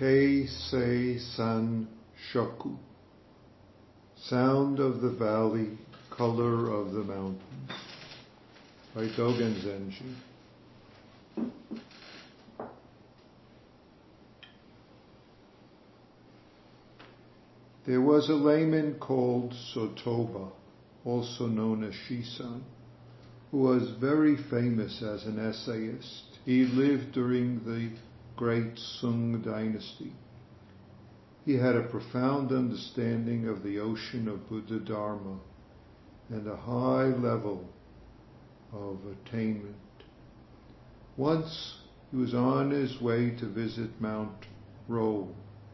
Kei Se San Shoku. Sound of the valley, color of the mountains. By Dogen Zenji. There was a layman called Sotoba, also known as Shisan, who was very famous as an essayist. He lived during the great Sung dynasty. He had a profound understanding of the ocean of Buddha Dharma and a high level of attainment. Once he was on his way to visit Mount Ro.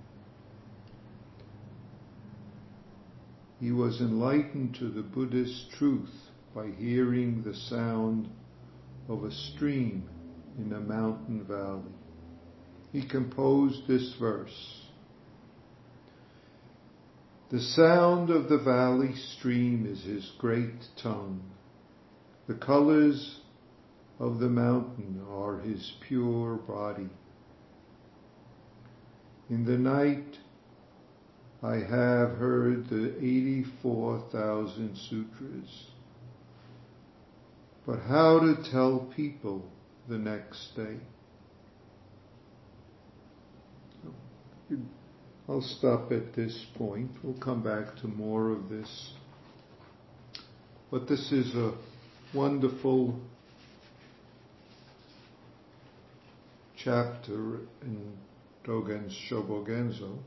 He was enlightened to the Buddhist truth by hearing the sound of a stream in a mountain valley. He composed this verse. The sound of the valley stream is his great tongue. The colors of the mountain are his pure body. In the night I have heard the 84,000 sutras. But how to tell people the next day? I'll stop at this point. We'll come back to more of this. But this is a wonderful chapter in Dogen's Shobogenzo.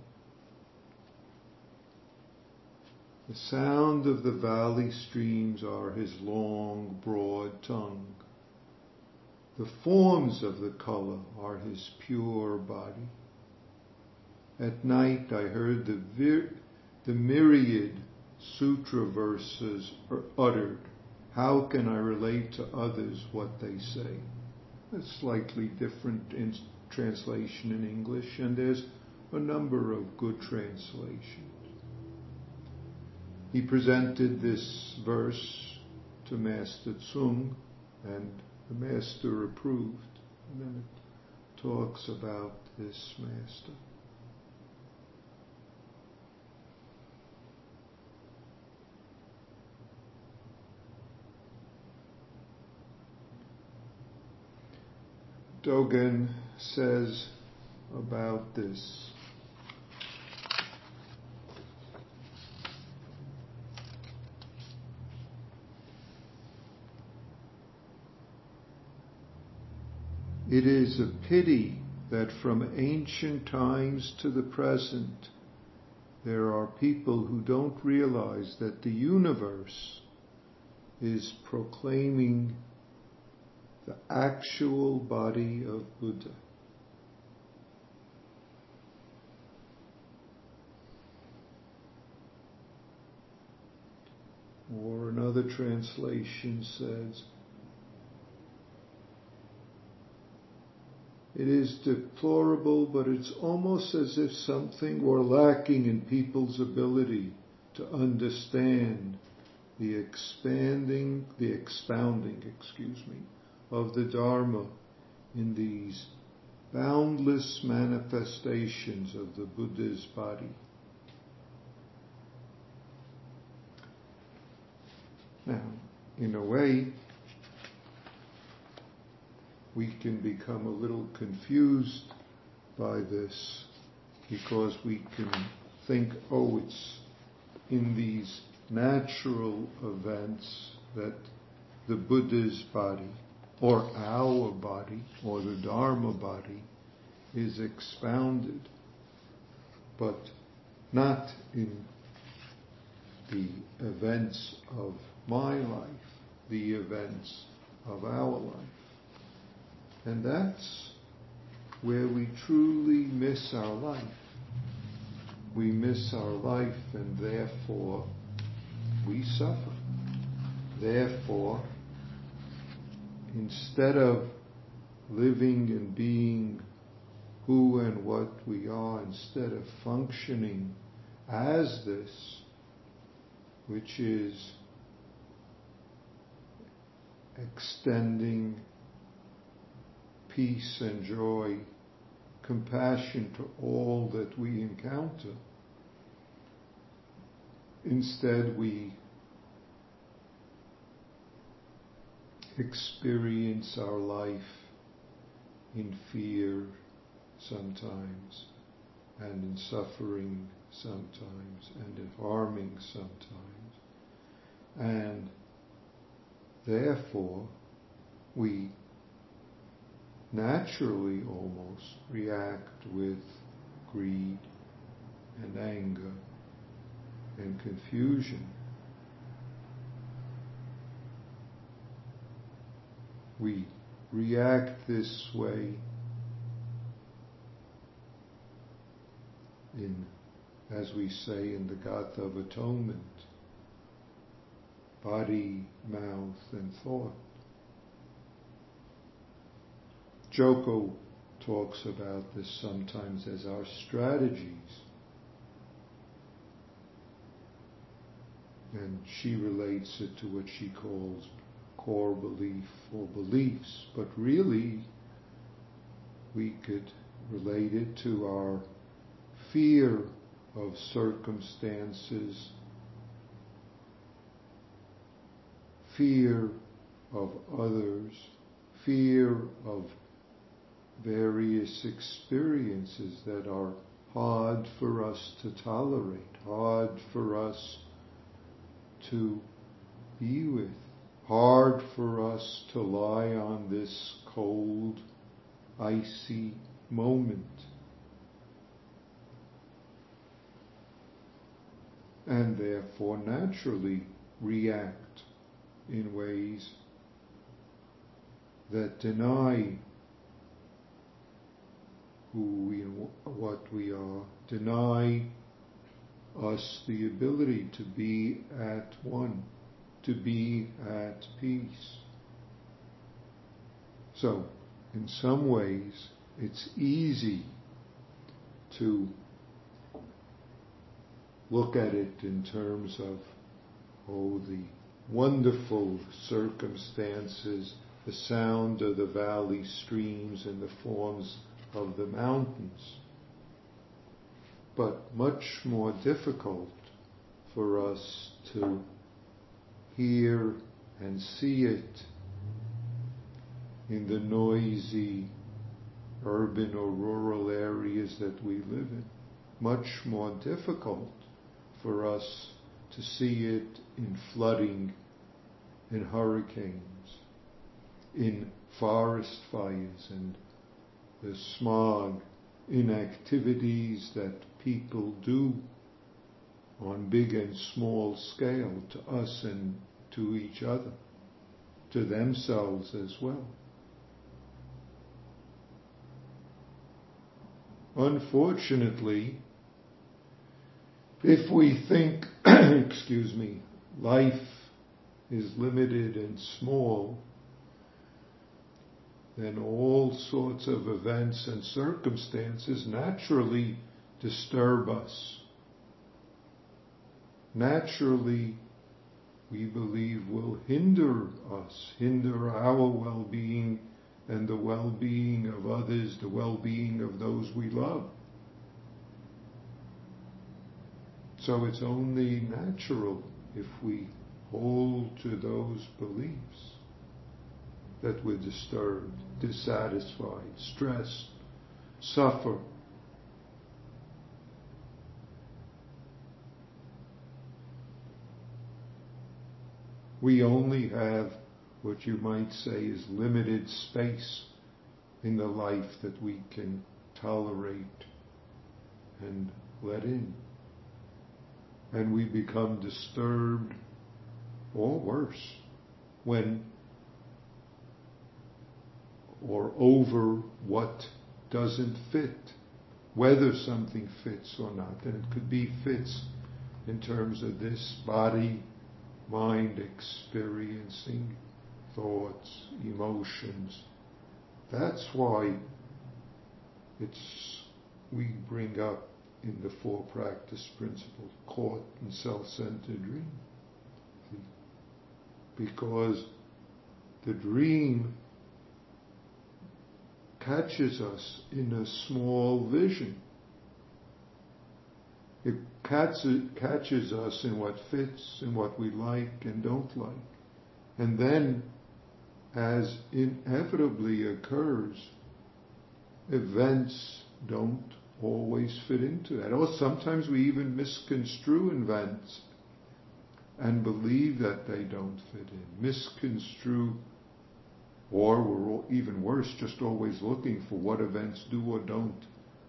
The sound of the valley streams are his long, broad tongue. The forms of the color are his pure body. At night I heard the myriad sutra verses uttered. How can I relate to others what they say? A slightly different translation in English, and there's a number of good translations. He presented this verse to Master Tsung, and the Master approved. And then it talks about this Master. Dogen says about this. It is a pity that from ancient times to the present, there are people who don't realize that the universe is proclaiming the actual body of Buddha. Or another translation says, it is deplorable, but it's almost as if something were lacking in people's ability to understand the expounding, of the Dharma in these boundless manifestations of the Buddha's body. Now, in a way, we can become a little confused by this because we can think, it's in these natural events that the Buddha's body or our body or the Dharma body is expounded, but not in the events of my life, the events of our life. And that's where we truly miss our life. We miss our life, and therefore we suffer. Therefore, instead of living and being who and what we are, instead of functioning as this, which is extending peace and joy compassion to all that we encounter. Instead, we experience our life in fear sometimes, and in suffering sometimes, and in harming sometimes. And therefore, we naturally almost react with greed and anger and confusion. We react this way in, as we say in the Gatha of Atonement, body, mouth, and thought. Joko talks about this sometimes as our strategies. And she relates it to what she calls core belief or beliefs. But really, we could relate it to our fear of circumstances, fear of others, fear of various experiences that are hard for us to tolerate, hard for us to be with, hard for us to lie on this cold, icy moment. And therefore naturally react in ways that deny who we and what we are, deny us the ability to be at one, to be at peace. So, in some ways, it's easy to look at it in terms of, the wonderful circumstances, the sound of the valley streams and the forms of the mountains. But much more difficult for us to hear and see it in the noisy urban or rural areas that we live in. Much more difficult for us to see it in flooding, in hurricanes, in forest fires and the smog, in activities that people do on big and small scale to us and to each other, to themselves as well. Unfortunately, if we think, life is limited and small, then all sorts of events and circumstances naturally disturb us. Naturally, we believe will hinder us, hinder our well-being and the well-being of others, the well-being of those we love. So it's only natural if we hold to those beliefs that we're disturbed, dissatisfied, stressed, suffer. We only have what you might say is limited space in the life that we can tolerate and let in. And we become disturbed, or worse, when or over what doesn't fit, whether something fits or not. And it could be fits in terms of this body, mind experiencing thoughts, emotions. That's why we bring up in the 4 practice principles, caught in self-centered dream. Because the dream catches us in a small vision. It catches us in what fits, in what we like and don't like. And then, as inevitably occurs, events don't always fit into that. Or sometimes we even misconstrue events and believe that they don't fit in. Misconstrue, or we're even worse, just always looking for what events do or don't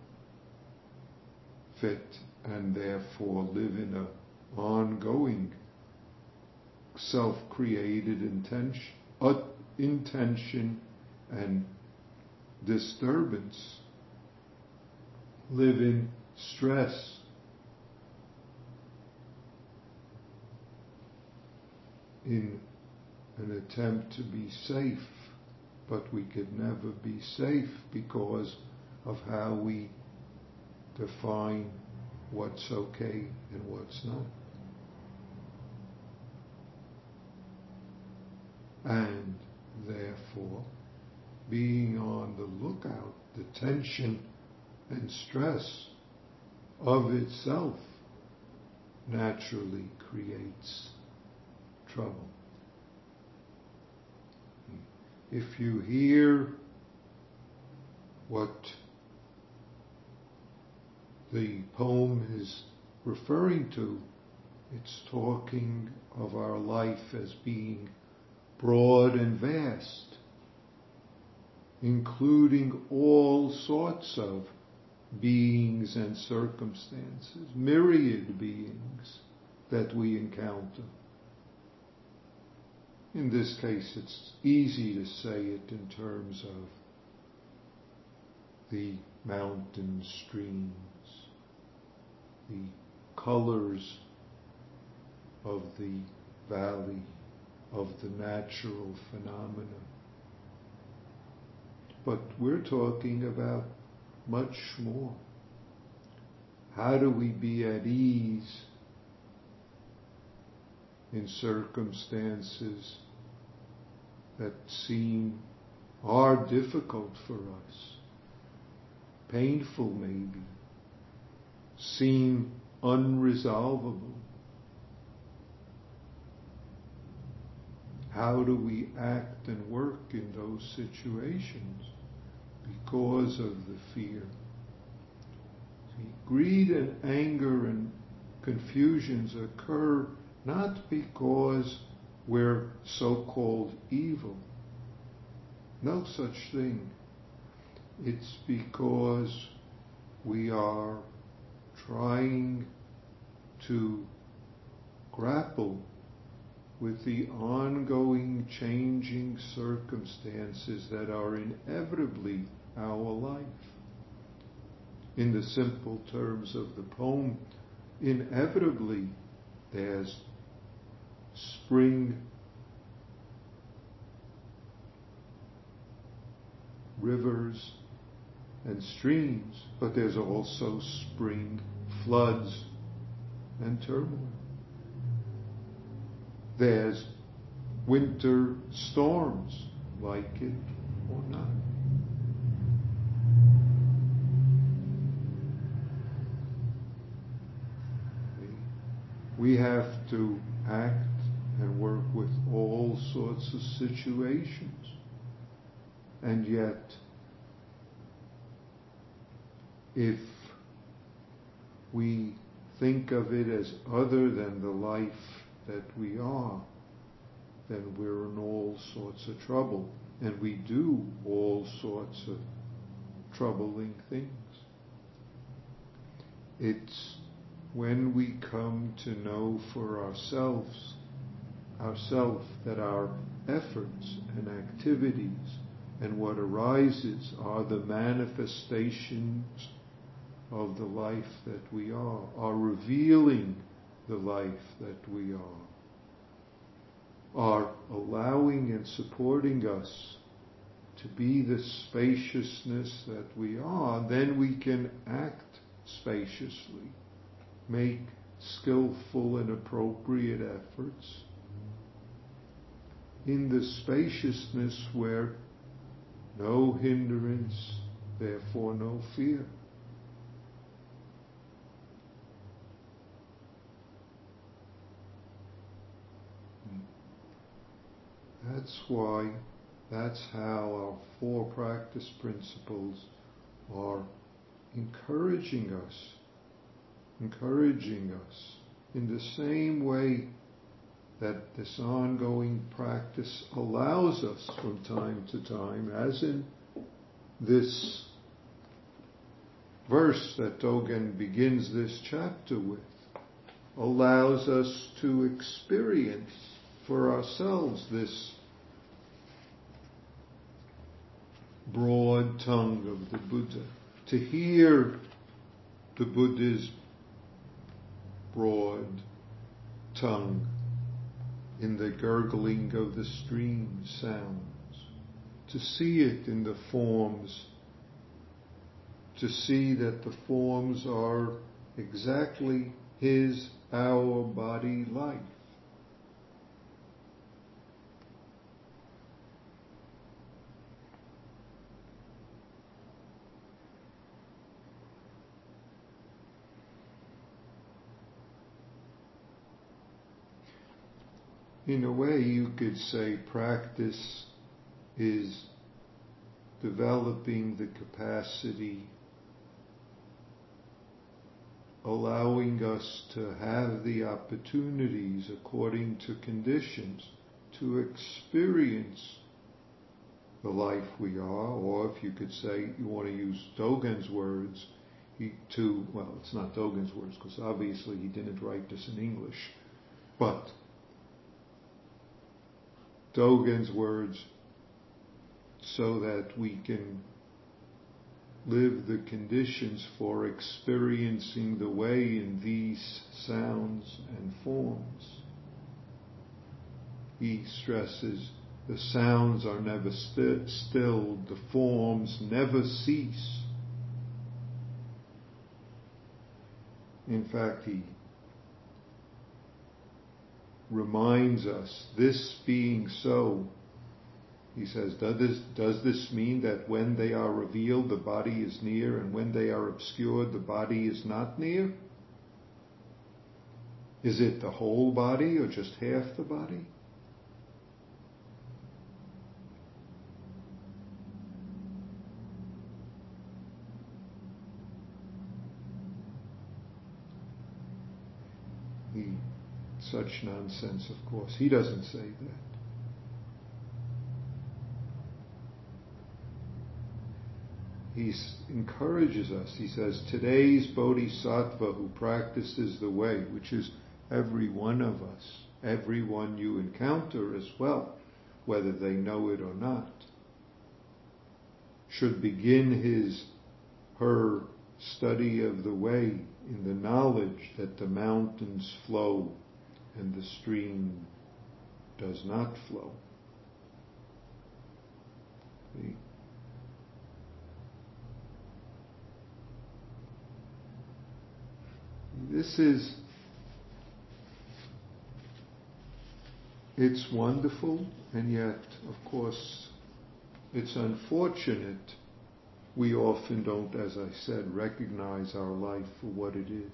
fit, and therefore live in an ongoing self-created intention and disturbance. Live in stress. In an attempt to be safe, but we could never be safe because of how we define what's okay and what's not. And therefore, being on the lookout, the tension and stress of itself naturally creates trouble. If you hear what the poem is referring to, it's talking of our life as being broad and vast, including all sorts of beings and circumstances, myriad beings that we encounter. In this case, it's easy to say it in terms of the mountain streams, the colors of the valley, of the natural phenomena. But we're talking about much more. How do we be at ease in circumstances that are difficult for us, painful maybe, seem unresolvable? How do we act and work in those situations because of the fear? See, greed and anger and confusions occur not because we're so-called evil. No such thing. It's because we are trying to grapple with the ongoing changing circumstances that are inevitably our life. In the simple terms of the poem, inevitably there's spring rivers and streams, but there's also spring floods and turmoil. There's winter storms, like it or not. We have to act and work with all sorts of situations. And yet, if we think of it as other than the life that we are, then we're in all sorts of trouble. And we do all sorts of troubling things. It's when we come to know for ourselves that our efforts and activities and what arises are the manifestations of the life that we are revealing the life that we are allowing and supporting us to be the spaciousness that we are, then we can act spaciously, make skillful and appropriate efforts in the spaciousness where No hindrance, therefore no fear. That's how our 4 practice principles are encouraging us in the same way that this ongoing practice allows us from time to time, as in this verse that Dogen begins this chapter with, allows us to experience for ourselves this broad tongue of the Buddha, to hear the Buddha's broad tongue in the gurgling of the stream sounds, to see it in the forms, to see that the forms are exactly our body life. In a way, you could say practice is developing the capacity, allowing us to have the opportunities according to conditions to experience the life we are, or if you could say, you want to use Dogen's words, it's not Dogen's words because obviously he didn't write this in English, but Dogen's words, so that we can live the conditions for experiencing the way in these sounds and forms. He stresses the sounds are never stilled, the forms never cease. In fact, he reminds us, this being so, he says, does this mean that when they are revealed, the body is near, and when they are obscured, the body is not near? Is it the whole body or just half the body? Such nonsense, of course. He doesn't say that. He encourages us. He says, today's bodhisattva who practices the way, which is every one of us, everyone you encounter as well, whether they know it or not, should begin her study of the way in the knowledge that the mountains flow and the stream does not flow. See? It's wonderful, and yet, of course, it's unfortunate. We often don't, as I said, recognize our life for what it is.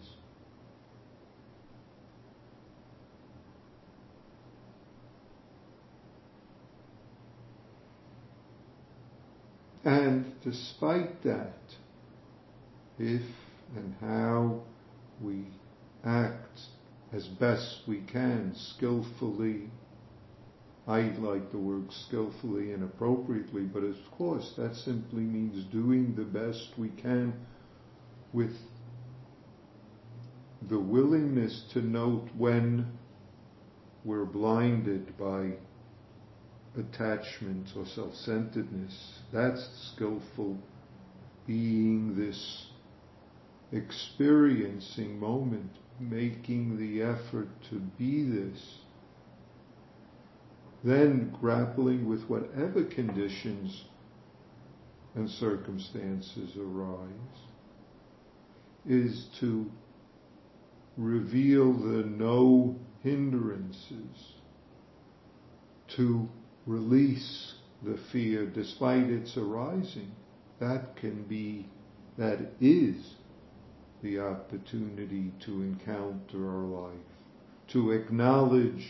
And despite that, if and how we act as best we can, skillfully, I like the word skillfully and appropriately, but of course that simply means doing the best we can with the willingness to note when we're blinded by attachment or self-centeredness. That's skillful being, this experiencing moment, making the effort to be this. Then grappling with whatever conditions and circumstances arise is to reveal the no hindrances, to release the fear despite its arising. That is the opportunity to encounter our life, to acknowledge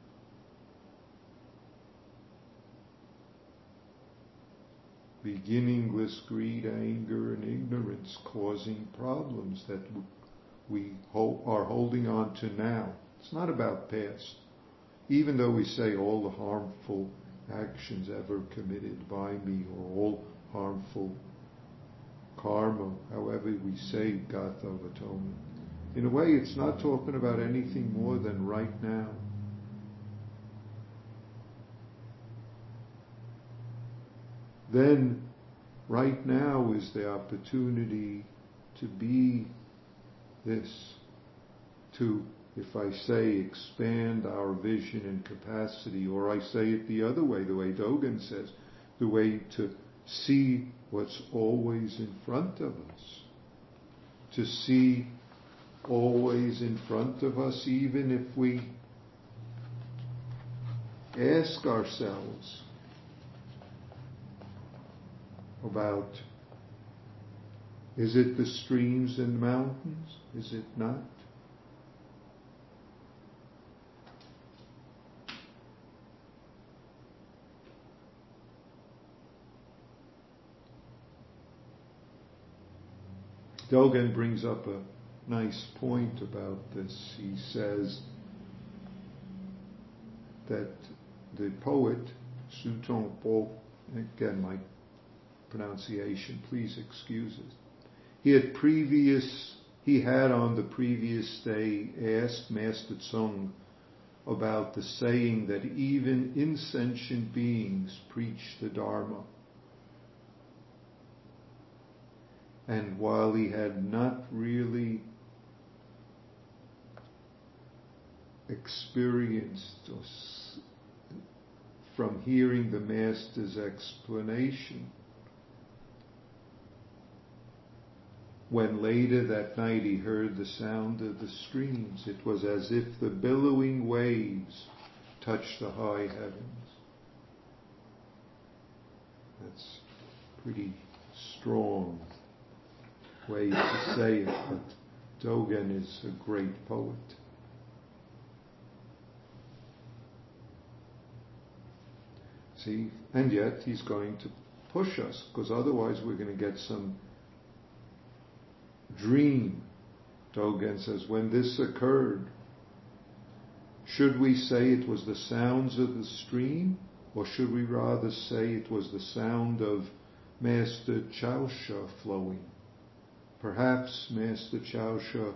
beginningless greed, anger, and ignorance causing problems that we are holding on to now. It's not about past. Even though we say all the harmful actions ever committed by me, or all harmful karma, however we say Gatha of Atonement, in a way it's not talking about anything more than right now. Then, right now is the opportunity to be this, to, if I say, expand our vision and capacity, or I say it the other way, the way Dogen says, the way to see what's always in front of us. To see always in front of us, even if we ask ourselves about, is it the streams and mountains? Is it not? Dogen brings up a nice point about this. He says that the poet, Su Tong Po, again my pronunciation, please excuse it. He had on the previous day asked Master Tsung about the saying that even insentient beings preach the Dharma. And while he had not really experienced from hearing the Master's explanation, when later that night he heard the sound of the streams, it was as if the billowing waves touched the high heavens. That's pretty strong way to say it, but Dogen is a great poet. See, and yet he's going to push us, because otherwise we're going to get some dream. Dogen says, when this occurred, should we say it was the sounds of the stream, or should we rather say it was the sound of Master Chaosha flowing? Perhaps Master Chaosha's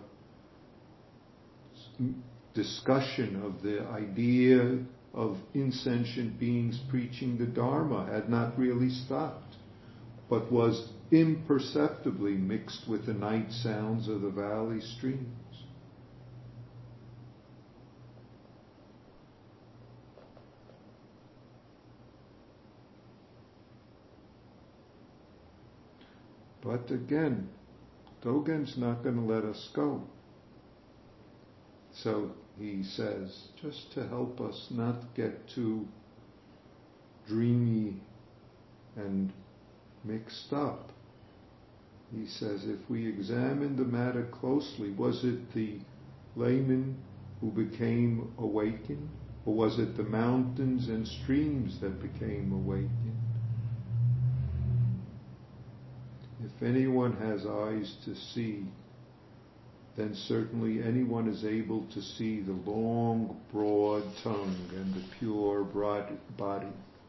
discussion of the idea of insentient beings preaching the Dharma had not really stopped, but was imperceptibly mixed with the night sounds of the valley streams. But again, Dogen's not going to let us go. So he says, just to help us not get too dreamy and mixed up, he says, if we examine the matter closely, was it the layman who became awakened, or was it the mountains and streams that became awakened? If anyone has eyes to see, then certainly anyone is able to see the long, broad tongue and the pure, broad body.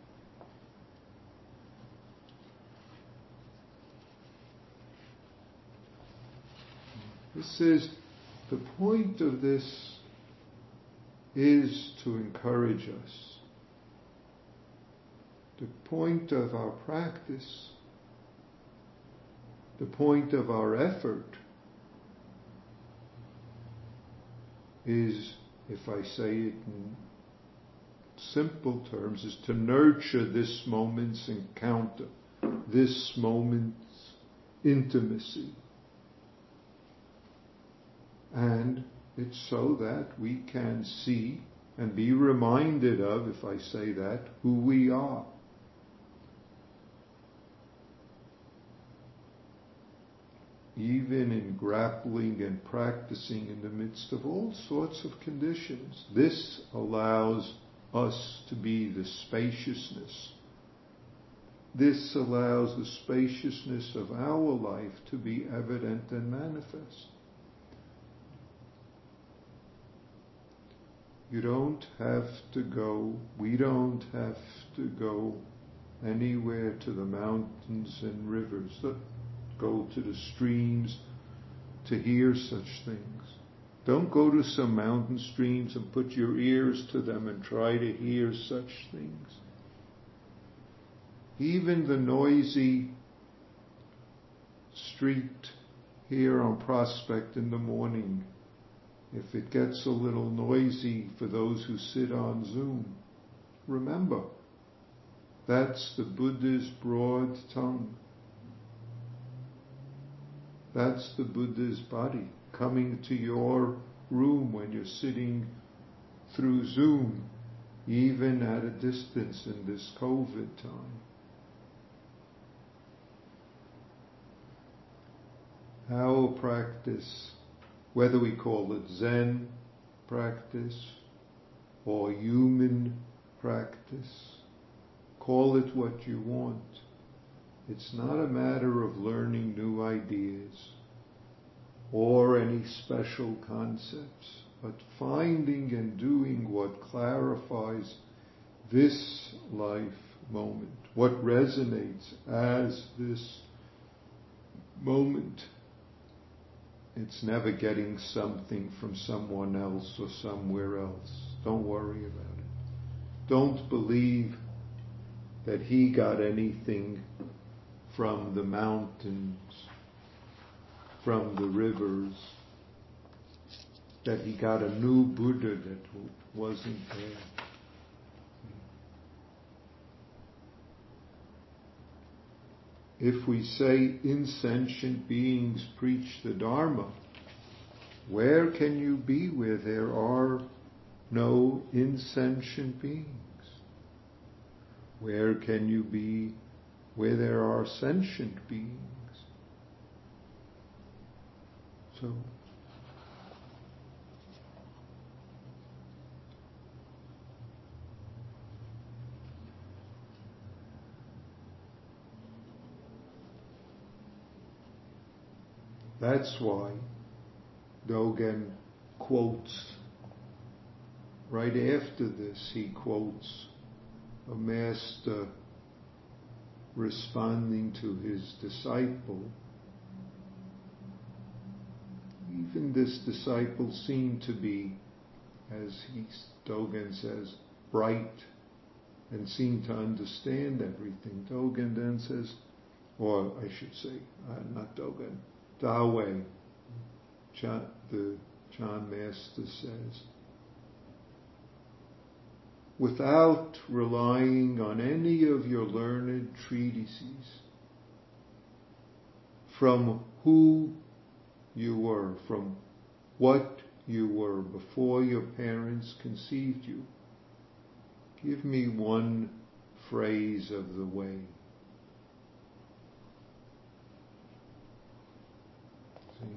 This is, the point of this is to encourage us. The point of our practice, the point of our effort is, if I say it in simple terms, is to nurture this moment's encounter, this moment's intimacy. And it's so that we can see and be reminded of, if I say that, who we are. even in grappling and practicing in the midst of all sorts of conditions. This allows us to be the spaciousness. This allows the spaciousness of our life to be evident and manifest. You don't have to go, we don't have to go anywhere to the mountains and rivers, go to the streams to hear such things. Don't go to some mountain streams and put your ears to them and try to hear such things. Even the noisy street here on Prospect in the morning, if it gets a little noisy for those who sit on Zoom, remember, that's the Buddha's broad tongue. That's the Buddha's body coming to your room when you're sitting through Zoom, even at a distance in this COVID time. Our practice, whether we call it Zen practice or human practice, call it what you want. It's not a matter of learning new ideas or any special concepts, but finding and doing what clarifies this life moment, what resonates as this moment. It's never getting something from someone else or somewhere else. Don't worry about it. Don't believe that he got anything from the mountains, from the rivers, that he got a new Buddha that wasn't there. If we say insentient beings preach the Dharma, where can you be where there are no insentient beings? Where can you be where there are sentient beings? So, that's why Dogen quotes, right after this, he quotes a master responding to his disciple. Even this disciple seemed to be, as Dogen says, bright and seemed to understand everything. Dogen then says, or I should say, not Dogen, Dawei, the Chan Master says, without relying on any of your learned treatises, from who you were, from what you were before your parents conceived you, give me one phrase of the way. See?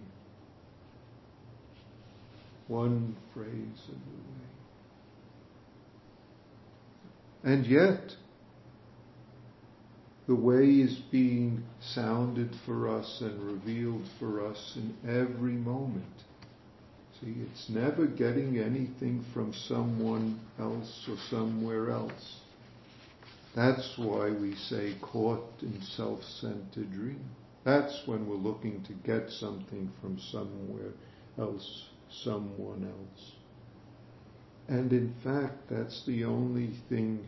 One phrase of the way. And yet, the way is being sounded for us and revealed for us in every moment. See, it's never getting anything from someone else or somewhere else. That's why we say caught in self-centered dream. That's when we're looking to get something from somewhere else, someone else. And in fact, that's the only thing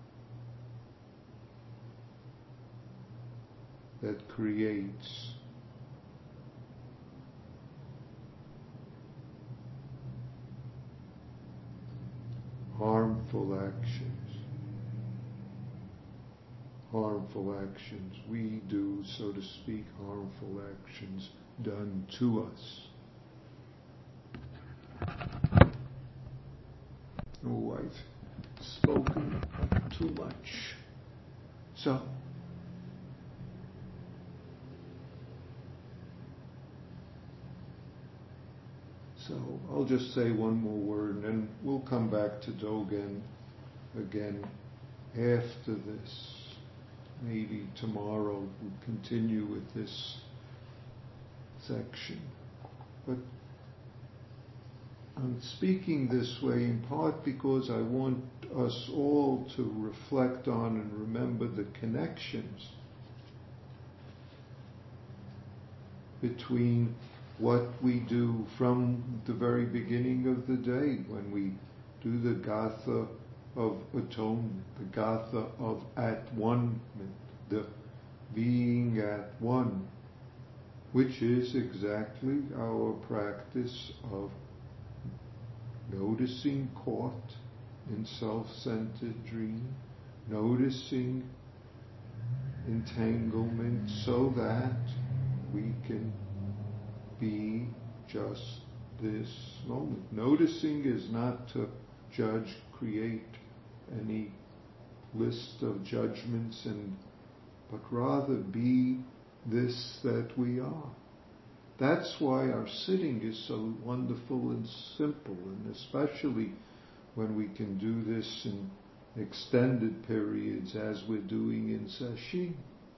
that creates harmful actions. Harmful actions. We do, so to speak, harmful actions done to us. Oh, I've spoken too much. So, So I'll just say one more word and then we'll come back to Dogen again after this. Maybe tomorrow we'll continue with this section. But I'm speaking this way in part because I want us all to reflect on and remember the connections between what we do from the very beginning of the day when we do the Gatha of atonement, the Gatha of at-one-ment, the being at one, which is exactly our practice of noticing caught in self-centered dream, noticing entanglement so that we can be just this moment. Noticing is not to judge, create any list of judgments, but rather be this that we are. That's why our sitting is so wonderful and simple, and especially when we can do this in extended periods as we're doing in sesshin.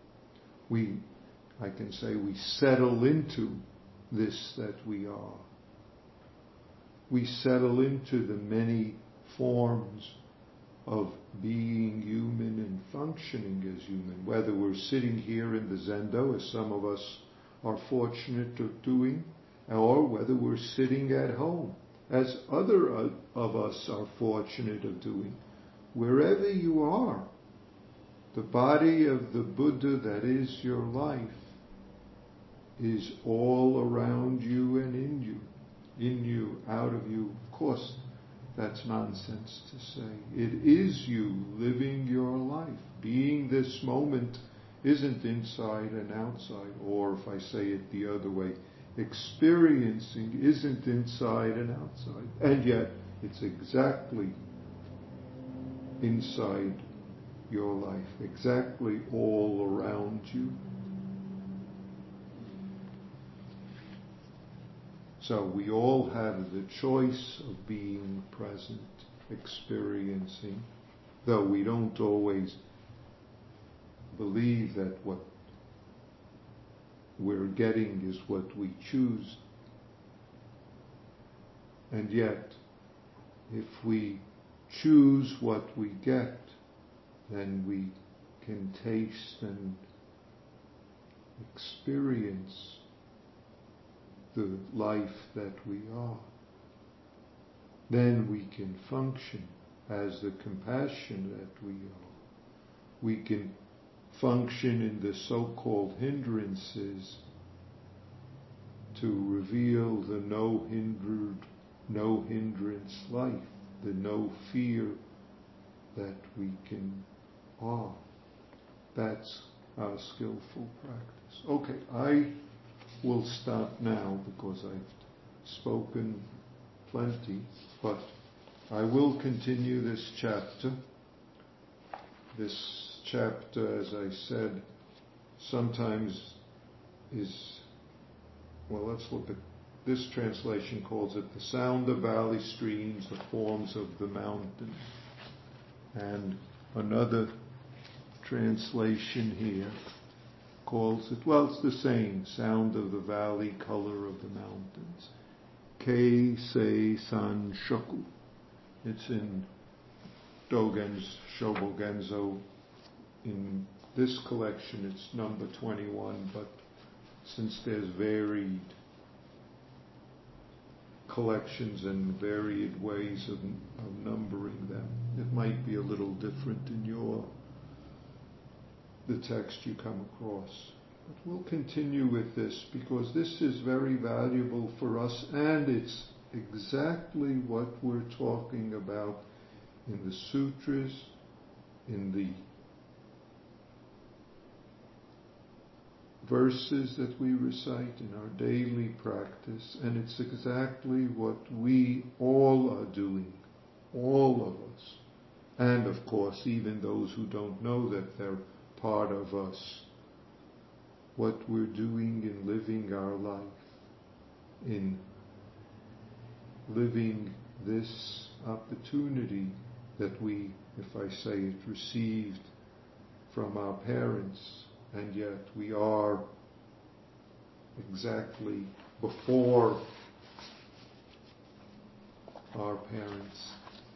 I can say we settle into this that we are. We settle into the many forms of being human and functioning as human, whether we're sitting here in the zendo, as some of us are fortunate of doing, or whether we're sitting at home, as other of us are fortunate of doing. Wherever you are, the body of the Buddha that is your life is all around you and in you, out of you. Of course, that's nonsense to say. It is you living your life. Being this moment isn't inside and outside, or if I say it the other way, experiencing isn't inside and outside, and yet it's exactly inside your life, exactly all around you. So we all have the choice of being present, experiencing, though we don't always believe that what we're getting is what we choose. And yet, if we choose what we get, then we can taste and experience the life that we are. Then we can function as the compassion that we are. We can function in the so-called hindrances to reveal the no hindrance life, the no fear that we can are. That's our skillful practice. Okay, I will stop now because I've spoken plenty, but I will continue this chapter. This chapter, as I said, sometimes is, well, let's look at this translation calls it the sound of valley streams, the forms of the mountain. And another translation here calls it, well, it's the same, sound of the valley, color of the mountains. Kei Sei San Shoku. It's in Dogen's Shobogenzo. In this collection it's number 21, but since there's varied collections and varied ways of numbering them, it might be a little different in the text you come across. But we'll continue with this because this is very valuable for us, and it's exactly what we're talking about in the sutras, in the verses that we recite in our daily practice, and it's exactly what we all are doing, all of us. And of course, even those who don't know that they're part of us, what we're doing in living our life, in living this opportunity that we, if I say it, received from our parents, and yet we are exactly before our parents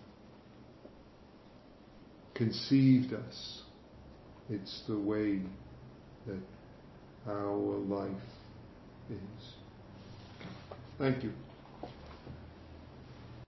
conceived us. It's the way that our life is. Thank you.